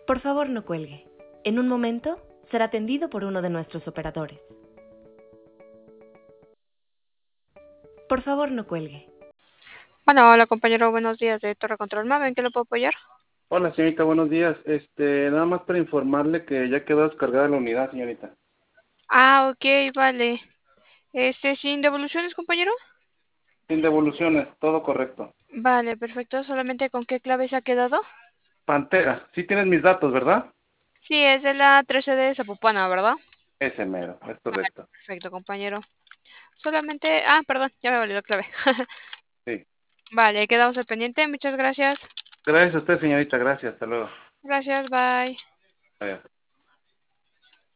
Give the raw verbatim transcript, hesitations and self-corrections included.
Por favor, no cuelgue. En un momento será atendido por uno de nuestros operadores. Por favor, no cuelgue. Bueno, hola compañero, buenos días de Torre Control Mave, ¿en qué lo puedo apoyar? Hola, señorita, buenos días. Este, nada más para informarle que ya quedó descargada la unidad, señorita. Ah, ok, vale. Este, ¿sin devoluciones, compañero? Sin devoluciones, todo correcto. Vale, perfecto. ¿Solamente con qué clave se ha quedado? Pantera, sí tienes mis datos, ¿verdad? Sí, es de la trece de Zapopana, ¿verdad? Ese mero, es Vale, correcto. perfecto, compañero. Solamente... Ah, perdón, ya me valió la clave. Sí. Vale, quedamos al pendiente. Muchas gracias. Gracias a usted, señorita, gracias, hasta luego. Gracias, bye. Adiós.